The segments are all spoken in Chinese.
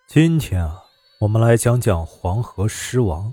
今天我们来讲讲黄河狮王。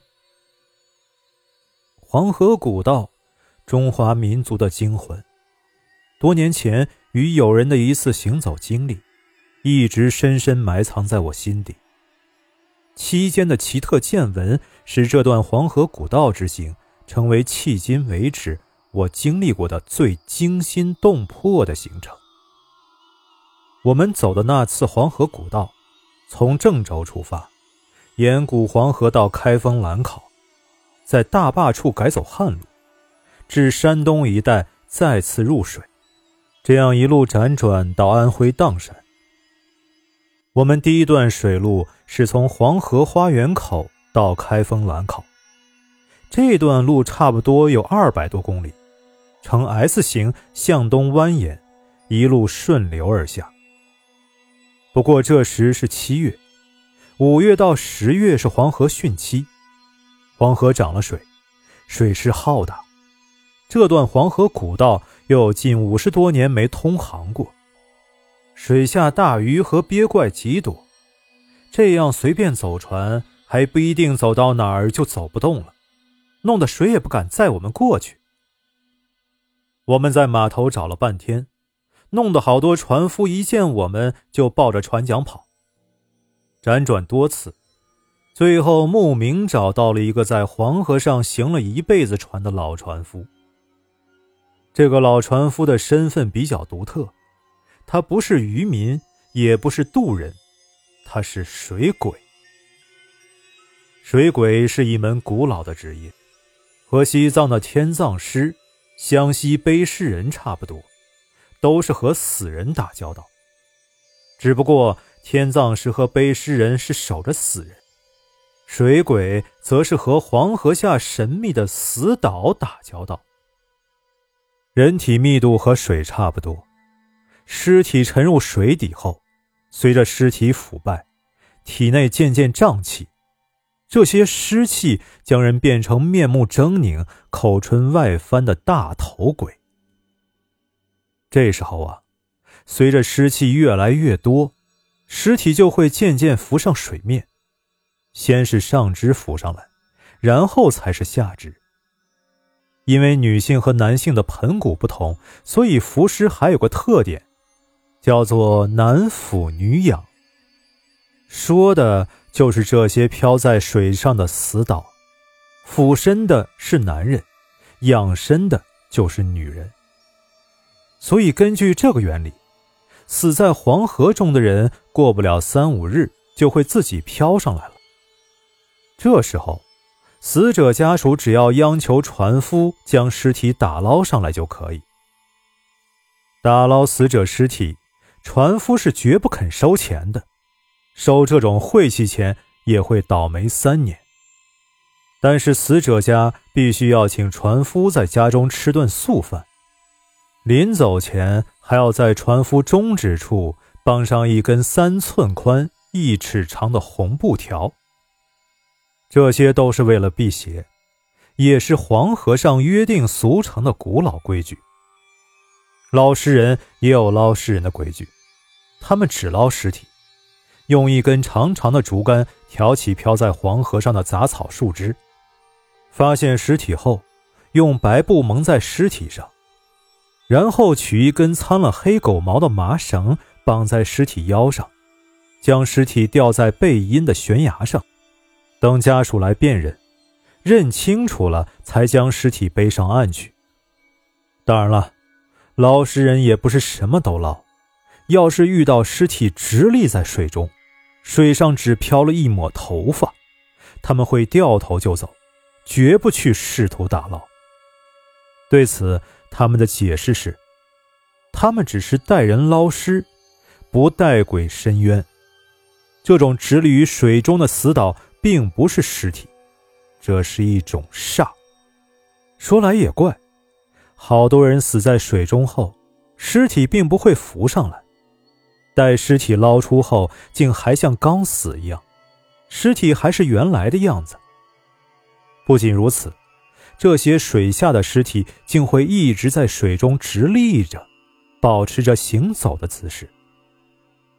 黄河古道，中华民族的精魂。多年前与友人的一次行走经历，一直深深埋藏在我心底。期间的奇特见闻，使这段黄河古道之行成为迄今为止我经历过的最惊心动魄的行程。我们走的那次黄河古道，从郑州出发，沿古黄河到开封兰考，在大坝处改走旱路，至山东一带再次入水，这样一路辗转到安徽砀山。我们第一段水路是从黄河花园口到开封兰考，这段路差不多有200多公里，呈 S 型向东蜿蜒，一路顺流而下。不过这时是7月，5月到10月是黄河汛期，黄河涨了水，水势浩大。这段黄河古道又有近50多年没通航过，水下大鱼和鳖怪极多，这样随便走船还不一定走到哪儿就走不动了，弄得谁也不敢载我们过去。我们在码头找了半天，弄得好多船夫一见我们就抱着船桨跑。辗转多次，最后慕名找到了一个在黄河上行了一辈子船的老船夫。这个老船夫的身份比较独特，他不是渔民，也不是渡人，他是水鬼。水鬼是一门古老的职业，和西藏的天葬师、湘西背尸人差不多，都是和死人打交道。只不过天葬师和背尸人是守着死人，水鬼则是和黄河下神秘的死岛打交道。人体密度和水差不多，尸体沉入水底后，随着尸体腐败，体内渐渐胀气，这些湿气将人变成面目狰狞、口唇外翻的大头鬼。这时候随着湿气越来越多，尸体就会渐渐浮上水面，先是上肢浮上来，然后才是下肢。因为女性和男性的盆骨不同，所以浮尸还有个特点，叫做男俯女仰，说的就是这些飘在水上的死岛，俯身的是男人，仰身的就是女人。所以根据这个原理，死在黄河中的人过不了3-5日就会自己飘上来了。这时候死者家属只要央求船夫将尸体打捞上来就可以。打捞死者尸体，船夫是绝不肯收钱的，收这种晦气钱也会倒霉3年。但是死者家必须要请船夫在家中吃顿素饭，临走前还要在船夫中指处绑上一根3寸宽、1尺长的红布条。这些都是为了辟邪，也是黄河上约定俗成的古老规矩。捞尸人也有捞尸人的规矩，他们只捞尸体，用一根长长的竹竿挑起飘在黄河上的杂草树枝，发现尸体后用白布蒙在尸体上，然后取一根苍了黑狗毛的麻绳绑在尸体腰上，将尸体吊在背阴的悬崖上，等家属来辨认，认清楚了才将尸体背上岸去。当然了，捞尸人也不是什么都捞，要是遇到尸体直立在水中，水上只飘了一抹头发，他们会掉头就走，绝不去试图打捞。对此他们的解释是，他们只是带人捞尸，不带鬼伸冤。这种直立于水中的死岛并不是尸体，这是一种煞。说来也怪，好多人死在水中后，尸体并不会浮上来，待尸体捞出后竟还像刚死一样，尸体还是原来的样子。不仅如此，这些水下的尸体竟会一直在水中直立着，保持着行走的姿势。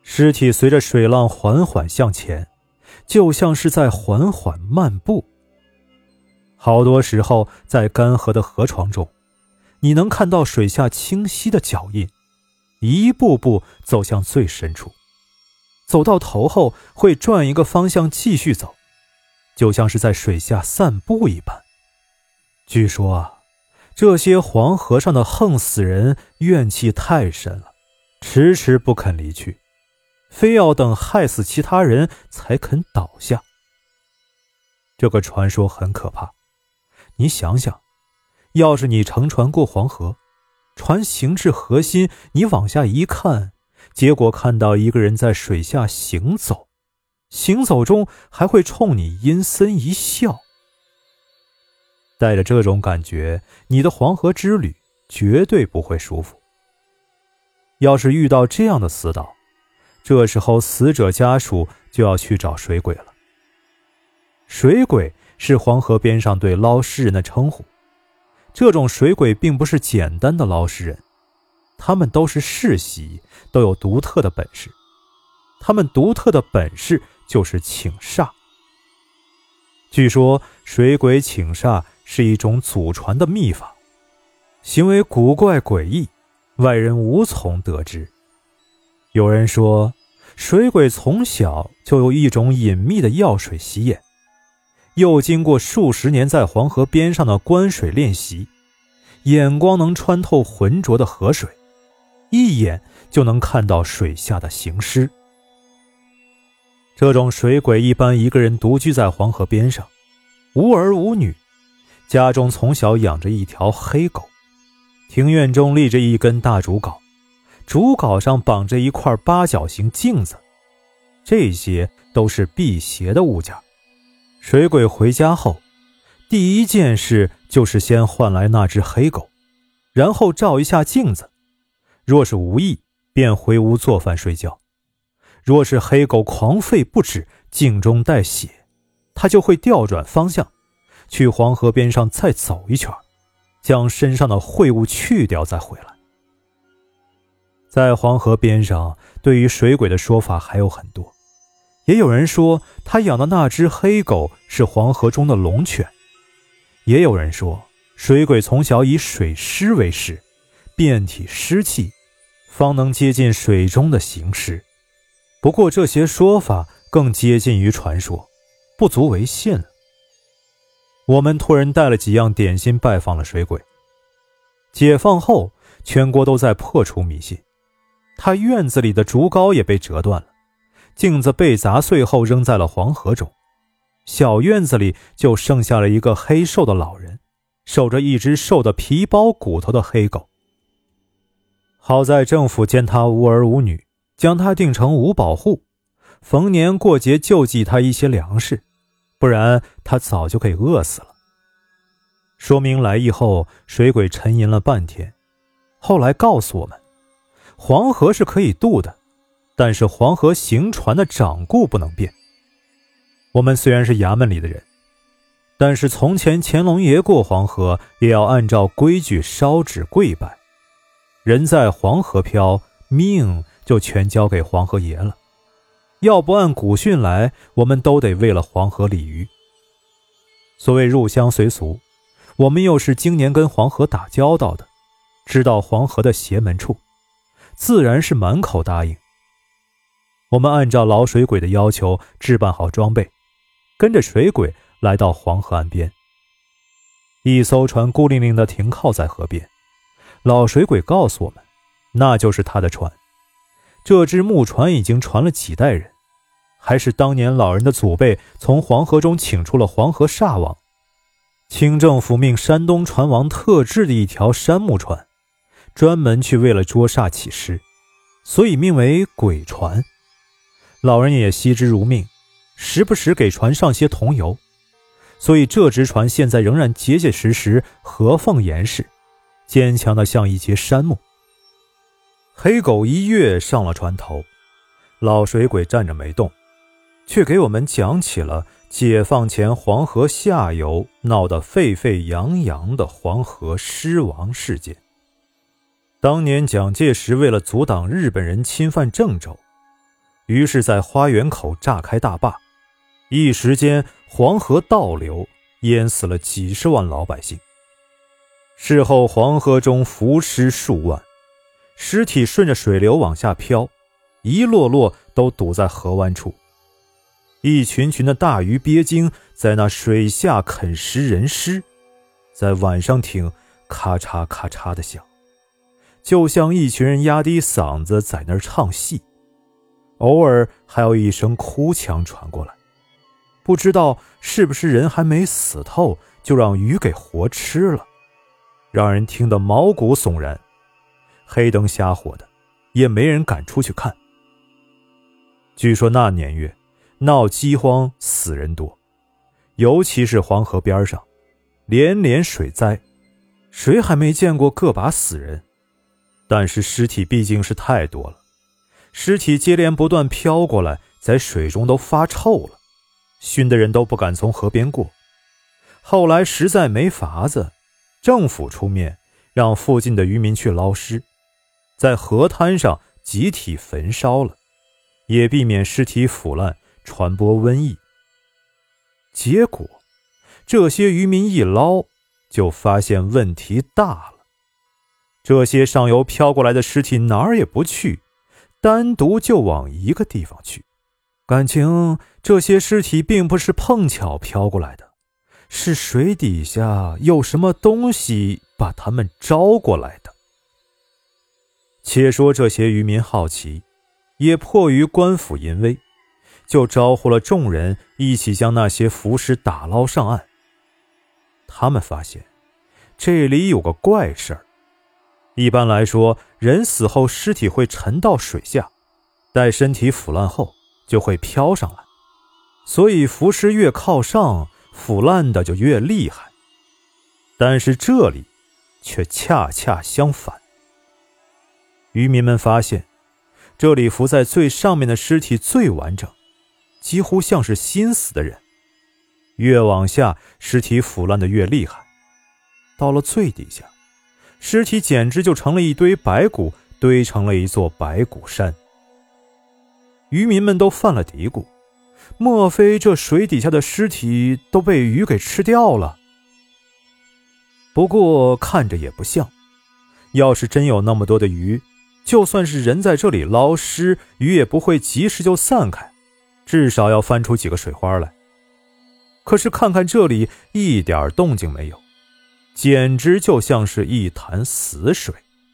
尸体随着水浪缓缓向前，就像是在缓缓漫步。好多时候，在干涸的河床中，你能看到水下清晰的脚印，一步步走向最深处，走到头后会转一个方向继续走，就像是在水下散步一般。据说啊，这些黄河上的横死人怨气太深了，迟迟不肯离去，非要等害死其他人才肯倒下。这个传说很可怕，你想想，要是你乘船过黄河，船行至河心，你往下一看，结果看到一个人在水下行走，行走中还会冲你阴森一笑。带着这种感觉，你的黄河之旅绝对不会舒服。要是遇到这样的死岛，这时候死者家属就要去找水鬼了。水鬼是黄河边上对捞尸人的称呼，这种水鬼并不是简单的捞尸人，他们都是世袭，都有独特的本事。他们独特的本事就是请煞。据说水鬼请煞是一种祖传的秘法，行为古怪诡异，外人无从得知。有人说，水鬼从小就有一种隐秘的药水洗眼，又经过数十年在黄河边上的观水练习，眼光能穿透浑浊的河水，一眼就能看到水下的行尸。这种水鬼一般一个人独居在黄河边上，无儿无女，家中从小养着一条黑狗，庭院中立着一根大竹篙，竹篙上绑着一块八角形镜子，这些都是辟邪的物件。水鬼回家后，第一件事就是先唤来那只黑狗，然后照一下镜子，若是无异，便回屋做饭睡觉。若是黑狗狂吠不止，镜中带血，他就会调转方向，去黄河边上再走一圈，将身上的秽物去掉再回来。在黄河边上，对于水鬼的说法还有很多，也有人说他养的那只黑狗是黄河中的龙犬，也有人说水鬼从小以水湿为食，遍体湿气，方能接近水中的行尸。不过这些说法更接近于传说，不足为信了。我们托人带了几样点心拜访了水鬼。解放后，全国都在破除迷信，他院子里的竹篙也被折断了，镜子被砸碎后扔在了黄河中，小院子里就剩下了一个黑瘦的老人，守着一只瘦得皮包骨头的黑狗。好在政府见他无儿无女，将他定成无保户，逢年过节救济他一些粮食，不然他早就给饿死了。说明来意后，水鬼沉吟了半天，后来告诉我们，黄河是可以渡的，但是黄河行船的掌故不能变。我们虽然是衙门里的人，但是从前乾隆爷过黄河也要按照规矩烧纸跪拜，人在黄河漂，命就全交给黄河爷了。要不按古训来，我们都得为了黄河鲤鱼。所谓入乡随俗，我们又是经年跟黄河打交道的，知道黄河的邪门处，自然是满口答应。我们按照老水鬼的要求置办好装备，跟着水鬼来到黄河岸边。一艘船孤零零地停靠在河边，老水鬼告诉我们，那就是他的船。这只木船已经传了几代人，还是当年老人的祖辈从黄河中请出了黄河煞王，清政府命山东船王特制的一条杉木船，专门去为了捉煞起尸，所以命为鬼船。老人也惜之如命，时不时给船上些桐油，所以这只船现在仍然结结实实，合缝严实，坚强的像一截杉木。黑狗一跃上了船头，老水鬼站着没动，却给我们讲起了解放前黄河下游闹得沸沸扬扬的黄河尸王事件。当年蒋介石为了阻挡日本人侵犯郑州， 于是在花园口炸开大坝，一时间黄河倒流，淹死了几十万老百姓。事后黄河中浮尸数万，尸体顺着水流往下飘，一落落都堵在河湾处。一群群的大鱼鳖精在那水下啃食人尸，在晚上听咔嚓咔嚓的响，就像一群人压低嗓子在那儿唱戏，偶尔还有一声哭腔传过来。不知道是不是人还没死透，就让鱼给活吃了，让人听得毛骨悚然。黑灯瞎火的，也没人敢出去看。据说那年月闹饥荒，死人多，尤其是黄河边上，连连水灾，谁还没见过个把死人？但是尸体毕竟是太多了，尸体接连不断飘过来，在水中都发臭了，熏的人都不敢从河边过。后来实在没法子，政府出面让附近的渔民去捞尸，在河滩上集体焚烧了，也避免尸体腐烂传播瘟疫。结果这些渔民一捞，就发现问题大了。这些上游飘过来的尸体哪儿也不去，单独就往一个地方去。感情这些尸体并不是碰巧飘过来的，是水底下有什么东西把他们招过来的。且说这些渔民好奇，也迫于官府淫威，就招呼了众人一起将那些浮尸打捞上岸。他们发现这里有个怪事儿。一般来说，人死后尸体会沉到水下，待身体腐烂后就会飘上来，所以浮尸越靠上，腐烂的就越厉害。但是这里却恰恰相反。渔民们发现，这里浮在最上面的尸体最完整，几乎像是新死的人，越往下尸体腐烂的越厉害，到了最底下，尸体简直就成了一堆白骨，堆成了一座白骨山。渔民们都犯了嘀咕，莫非这水底下的尸体都被鱼给吃掉了？不过看着也不像，要是真有那么多的鱼，就算是人在这里捞尸，鱼也不会及时就散开，至少要翻出几个水花来。可是看看这里，一点动静没有，简直就像是一潭死水。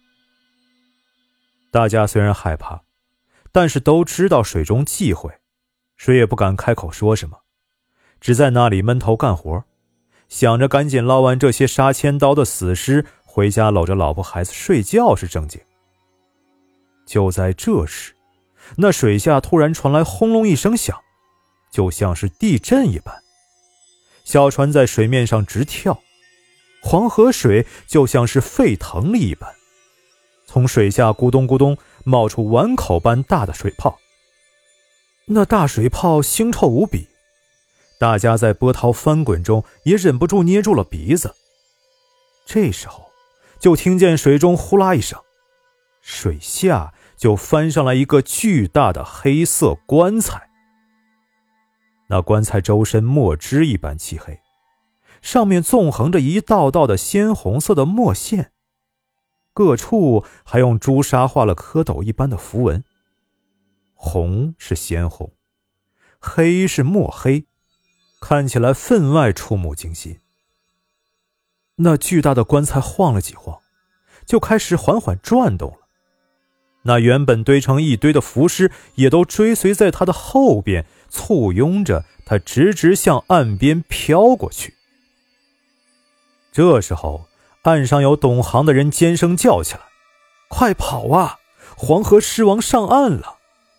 大家虽然害怕，但是都知道水中忌讳，谁也不敢开口说什么，只在那里闷头干活，想着赶紧捞完这些杀千刀的死尸，回家搂着老婆孩子睡觉是正经。就在这时，那水下突然传来轰隆一声响，就像是地震一般，小船在水面上直跳，黄河水就像是沸腾了一般，从水下咕咚咕咚冒出碗口般大的水泡。那大水泡腥臭无比，大家在波涛翻滚中也忍不住捏住了鼻子。这时候就听见水中呼啦一声，水下就翻上来一个巨大的黑色棺材。那棺材周身墨汁一般漆黑，上面纵横着一道道的鲜红色的墨线，各处还用朱砂画了蝌蚪一般的符文。红是鲜红，黑是墨黑，看起来分外触目惊心。那巨大的棺材晃了几晃，就开始缓缓转动了。那原本堆成一堆的浮尸也都追随在他的后边，簇拥着他直直向岸边飘过去。这时候岸上有懂行的人尖声叫起来，快跑啊，黄河尸王上岸了。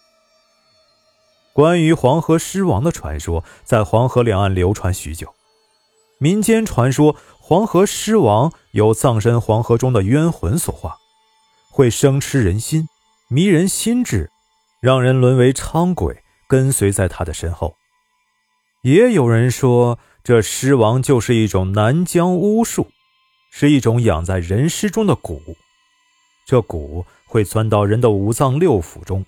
关于黄河尸王的传说在黄河两岸流传许久，民间传说黄河尸王由葬身黄河中的冤魂所化，会生吃人心，迷人心智，让人沦为伥鬼，跟随在他的身后。也有人说这尸王就是一种南疆巫术，是一种养在人尸中的蛊，这蛊会钻到人的五脏六腑中，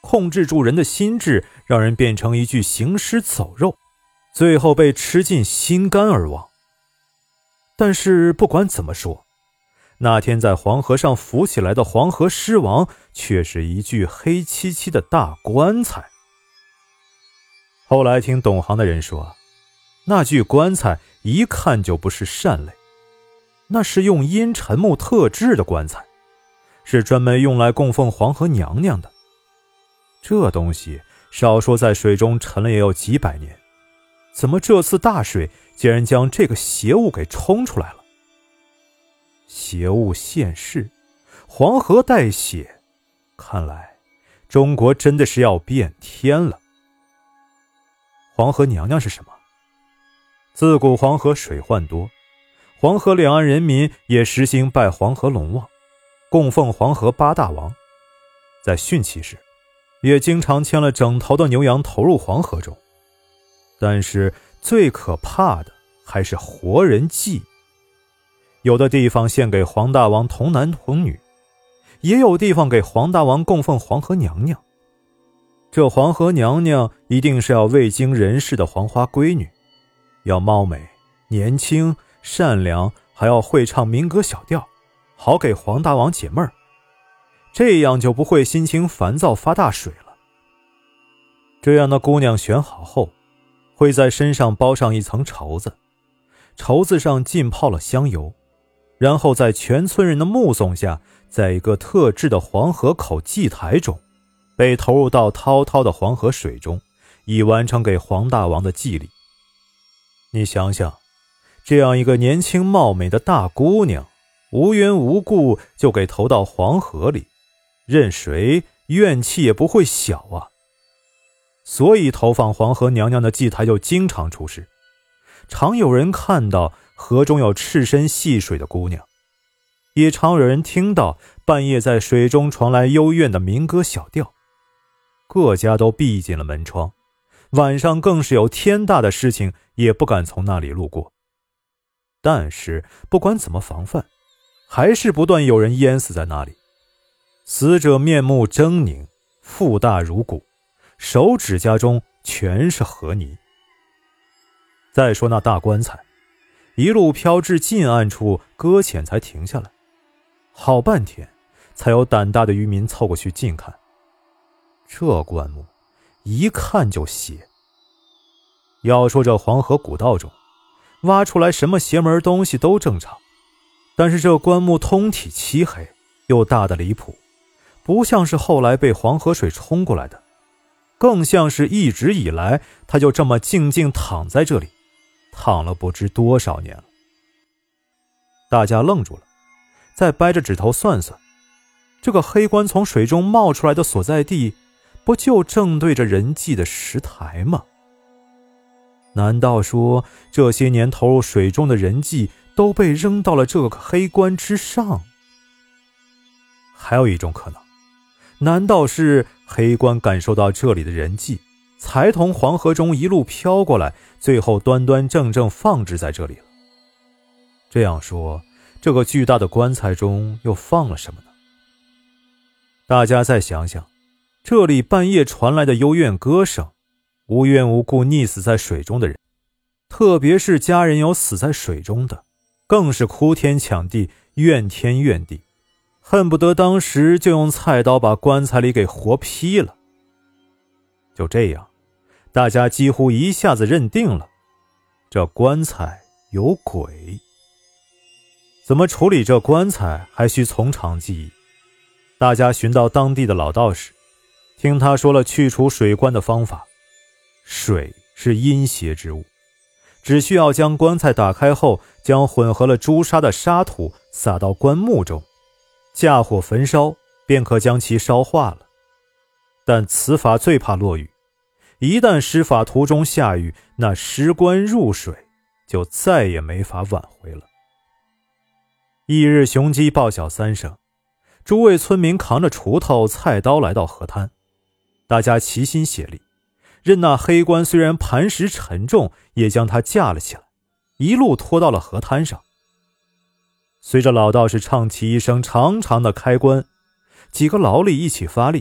控制住人的心智，让人变成一具行尸走肉，最后被吃尽心肝而亡。但是不管怎么说，那天在黄河上浮起来的黄河狮王却是一具黑漆漆的大棺材。后来听懂行的人说，那具棺材一看就不是善类，那是用阴沉木特制的棺材，是专门用来供奉黄河娘娘的。这东西少说在水中沉了也有几百年，怎么这次大水竟然将这个邪物给冲出来了？邪物现世，黄河带血，看来中国真的是要变天了。黄河娘娘是什么？自古黄河水患多，黄河两岸人民也实行拜黄河龙王，供奉黄河八大王。在汛期时，也经常牵了整头的牛羊投入黄河中。但是最可怕的还是活人祭。有的地方献给黄大王童男童女，也有地方给黄大王供奉黄河娘娘。这黄河娘娘一定是要未经人事的黄花闺女，要貌美、年轻、善良，还要会唱民歌小调，好给黄大王解闷儿，这样就不会心情烦躁发大水了。这样的姑娘选好后，会在身上包上一层绸子，绸子上浸泡了香油，然后在全村人的目送下，在一个特制的黄河口祭台中，被投入到滔滔的黄河水中，以完成给黄大王的祭礼。你想想，这样一个年轻貌美的大姑娘，无缘无故就给投到黄河里，任谁怨气也不会小啊。所以投放黄河娘娘的祭台就经常出事，常有人看到河中有赤身戏水的姑娘，也常有人听到半夜在水中传来幽怨的民歌小调。各家都闭紧了门窗，晚上更是有天大的事情也不敢从那里路过。但是不管怎么防范，还是不断有人淹死在那里。死者面目狰狞，腹大如鼓，手指甲中全是河泥。再说那大棺材，一路飘至近岸处搁浅才停下来，好半天才有胆大的渔民凑过去近看。这棺木一看就邪。要说这黄河古道中挖出来什么邪门东西都正常，但是这棺木通体漆黑，又大得离谱，不像是后来被黄河水冲过来的，更像是一直以来他就这么静静躺在这里，躺了不知多少年了。大家愣住了，再掰着指头算算，这个黑棺从水中冒出来的所在地，不就正对着人祭的石台吗？难道说这些年投入水中的人祭都被扔到了这个黑棺之上？还有一种可能，难道是黑棺感受到这里的人祭，才从黄河中一路飘过来，最后端端正正放置在这里了？这样说，这个巨大的棺材中又放了什么呢？大家再想想，这里半夜传来的幽怨歌声，无缘无故溺死在水中的人，特别是家人有死在水中的，更是哭天抢地，怨天怨地，恨不得当时就用菜刀把棺材里给活劈了。就这样，大家几乎一下子认定了，这棺材有鬼。怎么处理这棺材还需从长计议。大家寻到当地的老道士，听他说了去除水棺的方法。水是阴邪之物，只需要将棺材打开后，将混合了朱砂的沙土撒到棺木中，架火焚烧，便可将其烧化了。但此法最怕落雨，一旦施法途中下雨，那尸棺入水，就再也没法挽回了。翌日雄鸡报晓三声，诸位村民扛着锄头菜刀来到河滩，大家齐心协力，任那黑棺虽然磐石沉重，也将它架了起来，一路拖到了河滩上。随着老道士唱起一声长长的开棺，几个劳力一起发力，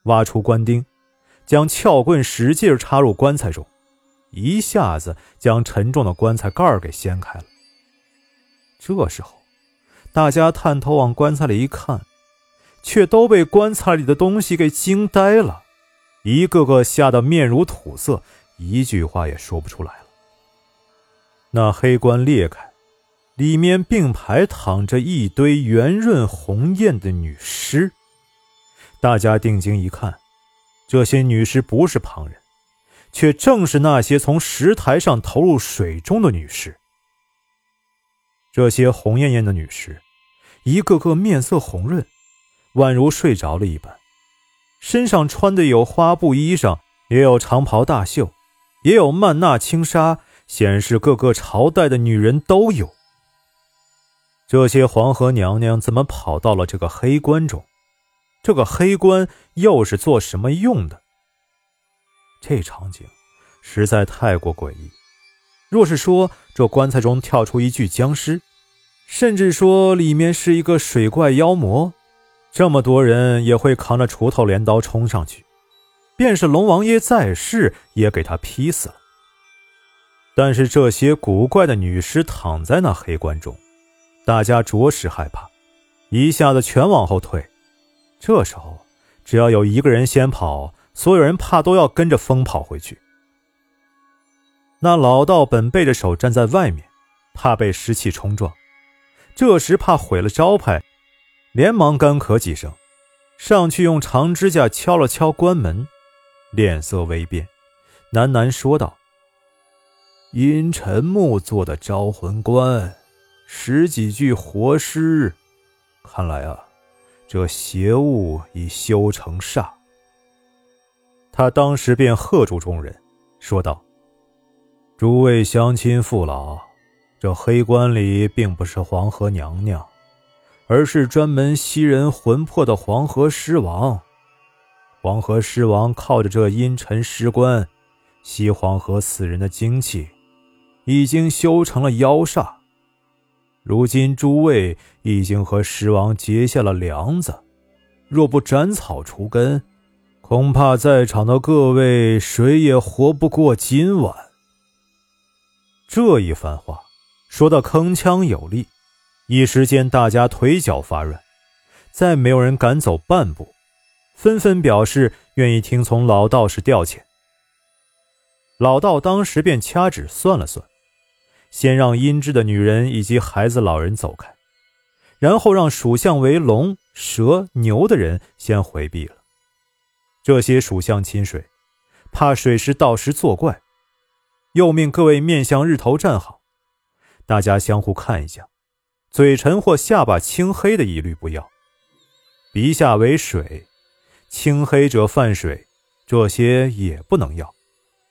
挖出棺钉，将撬棍使劲插入棺材中，一下子将沉重的棺材盖给掀开了。这时候大家探头往棺材里一看，却都被棺材里的东西给惊呆了，一个个吓得面如土色，一句话也说不出来了。那黑棺裂开，里面并排躺着一堆圆润红艳的女尸。大家定睛一看，这些女尸不是旁人，却正是那些从石台上投入水中的女尸。这些红艳艳的女尸，一个个面色红润，宛如睡着了一般，身上穿的有花布衣裳，也有长袍大袖，也有曼娜轻纱，显示各个朝代的女人都有。这些黄河娘娘怎么跑到了这个黑棺中？这个黑棺又是做什么用的？这场景实在太过诡异。若是说这棺材中跳出一具僵尸，甚至说里面是一个水怪妖魔，这么多人也会扛着锄头镰刀冲上去，便是龙王爷在世也给他劈死了。但是这些古怪的女尸躺在那黑棺中，大家着实害怕，一下子全往后退。这时候只要有一个人先跑，所有人怕都要跟着疯跑回去。那老道本背着手站在外面，怕被湿气冲撞，这时怕毁了招牌，连忙干咳几声，上去用长指甲敲了敲关门，脸色微变，喃喃说道：阴沉木做的招魂棺，10几具活尸，看来啊，这邪物已修成煞。他当时便喝住众人，说道：诸位乡亲父老，这黑棺里并不是黄河娘娘，而是专门吸人魂魄的黄河尸王。黄河尸王靠着这阴沉尸棺吸黄河死人的精气，已经修成了妖煞。如今诸位已经和尸王结下了梁子，若不斩草除根，恐怕在场的各位谁也活不过今晚。这一番话说得铿锵有力，一时间大家腿脚发软，再没有人敢走半步，纷纷表示愿意听从老道士调遣。老道当时便掐指算了算，先让阴质的女人以及孩子老人走开，然后让属相为龙、蛇、牛的人先回避了。这些属相亲水，怕水师到时作怪，又命各位面向日头站好，大家相互看一下，嘴唇或下巴青黑的一律不要，鼻下为水，青黑者犯水，这些也不能要。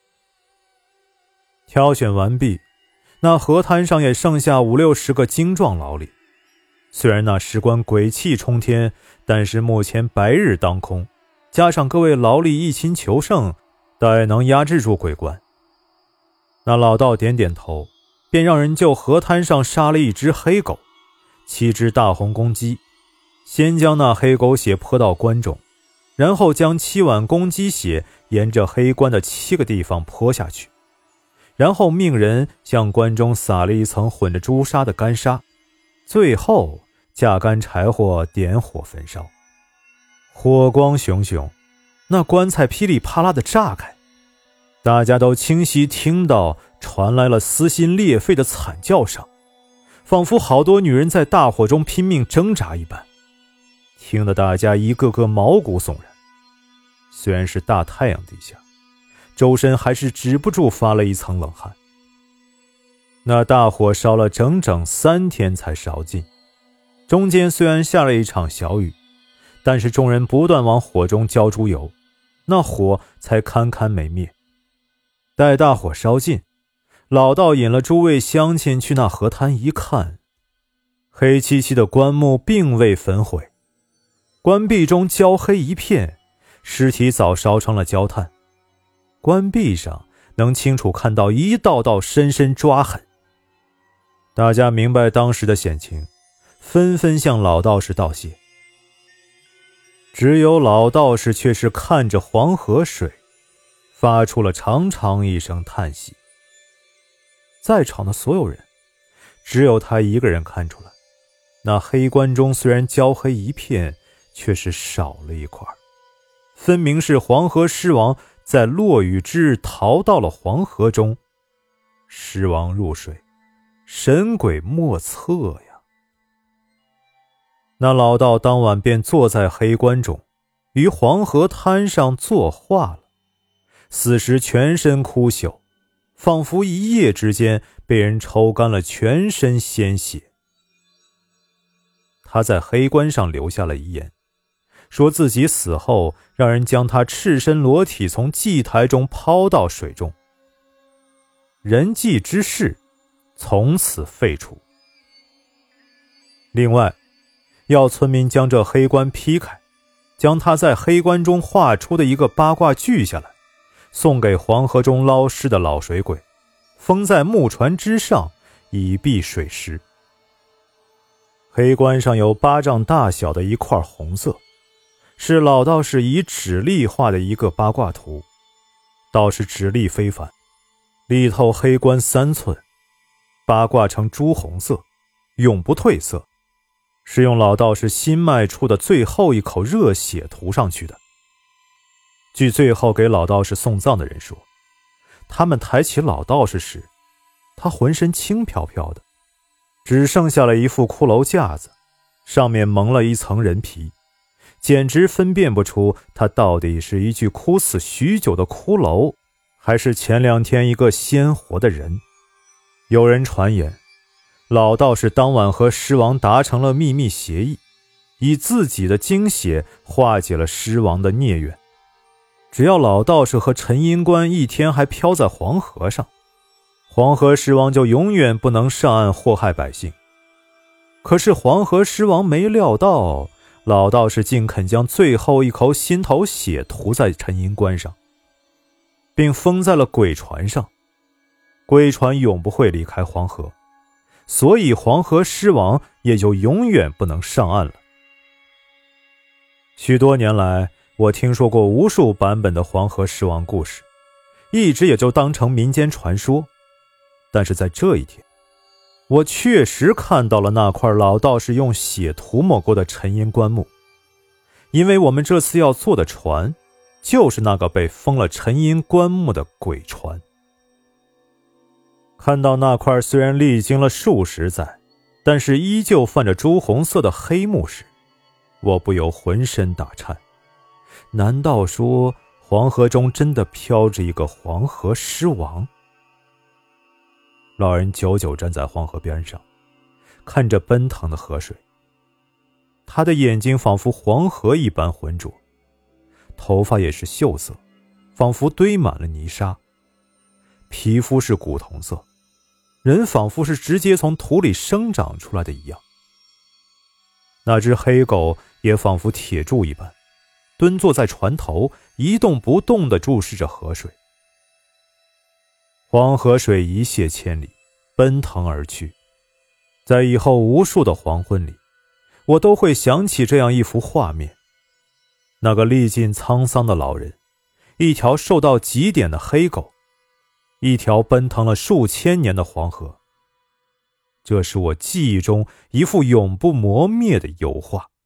挑选完毕，那河滩上也剩下5、60个精壮劳力。虽然那尸棺鬼气冲天，但是目前白日当空，加上各位劳力一心求胜，大概能压制住鬼棺。那老道点点头，便让人就河滩上杀了一只黑狗，7只大红公鸡，先将那黑狗血泼到棺中，然后将7碗公鸡血沿着黑棺的7个地方泼下去，然后命人向棺中撒了一层混着朱砂的干沙，最后架干柴火点火焚烧。火光熊熊，那棺材噼里啪啦的炸开，大家都清晰听到传来了撕心裂肺的惨叫声，仿佛好多女人在大火中拼命挣扎一般，听得大家一个个毛骨悚然。虽然是大太阳底下，周身还是止不住发了一层冷汗。那大火烧了整整3天才烧尽，中间虽然下了一场小雨，但是众人不断往火中浇猪油，那火才堪堪没灭。待大火烧尽，老道引了诸位乡亲去那河滩一看，黑漆漆的棺木并未焚毁，棺壁中焦黑一片，尸体早烧成了焦炭，棺壁上能清楚看到一道道深深抓痕。大家明白当时的险情，纷纷向老道士道谢。 只有老道士却是看着黄河水，发出了长长一声叹息。在场的所有人，只有他一个人看出来，那黑棺中虽然焦黑一片，却是少了一块，分明是黄河狮王在落雨之日逃到了黄河中。狮王入水，神鬼莫测呀。那老道当晚便坐在黑棺中，于黄河滩上作画了。死时全身枯朽，仿佛一夜之间被人抽干了全身鲜血。他在黑棺上留下了遗言，说自己死后让人将他赤身裸体从祭台中抛到水中，人祭之事从此废除。另外，要村民将这黑棺劈开，将他在黑棺中画出的一个八卦锯下来，送给黄河中捞尸的老水鬼，封在木船之上，以避水蚀。黑棺上有巴掌大小的一块红色，是老道士以指力画的一个八卦图，道士指力非凡，力透黑棺3寸，八卦呈朱红色，永不褪色，是用老道士新迈出的最后一口热血涂上去的。据最后给老道士送葬的人说，他们抬起老道士时，他浑身轻飘飘的，只剩下了一副骷髅架子，上面蒙了一层人皮，简直分辨不出他到底是一具枯死许久的骷髅，还是前2天一个鲜活的人。有人传言，老道士当晚和狮王达成了秘密协议，以自己的精血化解了狮王的孽缘。只要老道士和陈阴官一天还飘在黄河上，黄河狮王就永远不能上岸祸害百姓。可是黄河狮王没料到，老道士竟肯将最后一口心头血涂在陈阴官上，并封在了鬼船上。鬼船永不会离开黄河，所以黄河狮王也就永远不能上岸了。许多年来，我听说过无数版本的黄河狮王故事，一直也就当成民间传说。但是在这一天，我确实看到了那块老道士用血涂抹过的陈阴棺木，因为我们这次要坐的船，就是那个被封了陈阴棺木的鬼船。看到那块虽然历经了数十载，但是依旧泛着朱红色的黑幕时，我不由浑身打颤。难道说黄河中真的飘着一个黄河狮王？老人久久站在黄河边上，看着奔腾的河水，他的眼睛仿佛黄河一般浑浊，头发也是锈色，仿佛堆满了泥沙，皮肤是古铜色，人仿佛是直接从土里生长出来的一样。那只黑狗也仿佛铁柱一般，蹲坐在船头，一动不动地注视着河水。黄河水一泻千里，奔腾而去。在以后无数的黄昏里，我都会想起这样一幅画面：那个历尽沧桑的老人，一条瘦到极点的黑狗，一条奔腾了数千年的黄河。这是我记忆中一幅永不磨灭的油画。